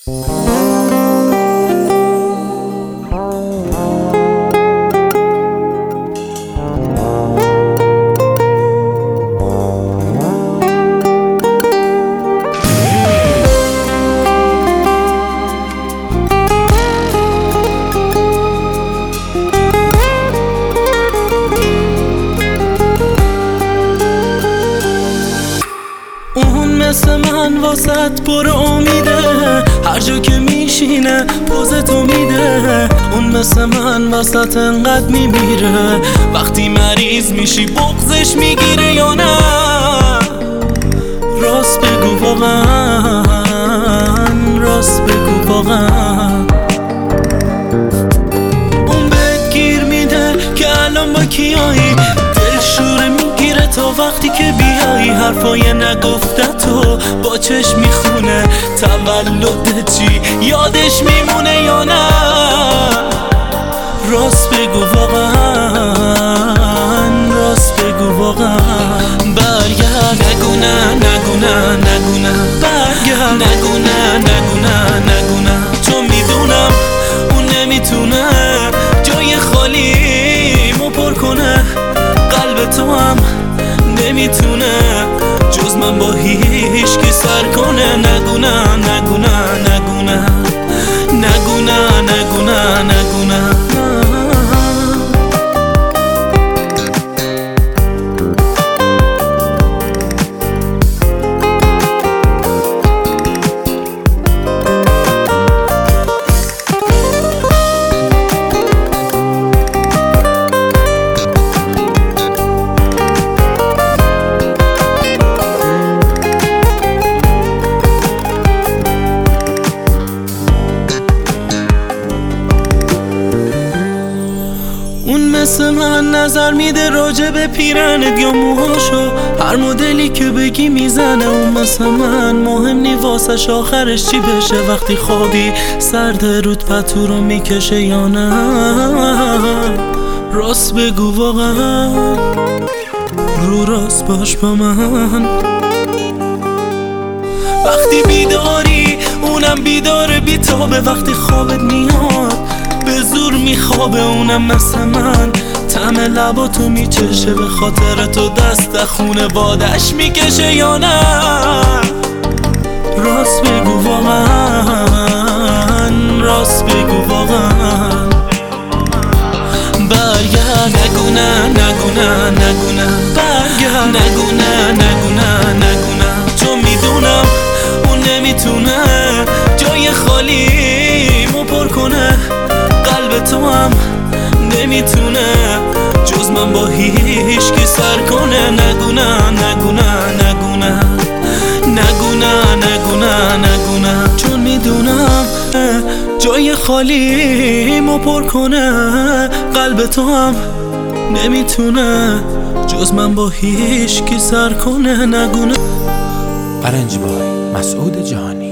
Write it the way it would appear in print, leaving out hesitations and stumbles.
مثل من واسط پر امیده، هر جا که میشینه پوزتو میده. اون مثل من واسط انقدر میمیره، وقتی مریض میشی بغضش میگیره یا نه؟ راست بگو واقعا، راست بگو واقعا. اون بهت گیر میده که الان با کیایی، دلشوره میگیره تا وقتی که بیایی. حرفای نگفتتو با چشم میخونه، تولد چی یادش میمونه یا نه؟ راست بگو واقعا، راست بگو واقعا. برگرد، نگو نه، نگو نه، نگو نه، برگرد، نگو نه، نگو نه، نگو نه. چون میدونم اون نمیتونه جای خالیمو پر کنه، قلب تو هم نمیتونه جز من با هیچکی سر کنه. نگو نه، نگو نه، نگو نه، نگو نه، نگو نه، نگو نه. اون مثل من نظر میده راجع به پیرنت یا موهاشو، هر مدلی که بگی میزنه. اون مثل من مهم نی واسش آخرش چی بشه، وقتی خوابی سرد رود پتو رو میکشه یا نه؟ راست بگو واقعا، رو راست باش با من. وقتی بیداری اونم بیداره بیتابه، وقتی خوابت میاد به زور میخوابه. اونم مثل من طعم لباتو میچشه، به خاطر تو دست خونه بادش میکشه یا نه؟ راست بگو واقعا، راست بگو واقعا. برگرد، نگو نه، نگو نه، نگو نه، برگرد، نگو نه، نگو نه، نگو نه. چون میدونم اون نمیتونه جای خالیمو پر کنه، قلب تو هم نمیتونه جز من با هیچکی سر کنه. نگو نه، نگو نه، نگو نه، نگو نه، نگو نه، نگو نه. چون میدونم جای خالیمو پر کنه، قلب تو هم نمیتونه جز من با هیچکی سر کنه. نگو نه. ارنج بای مسعود جهانی.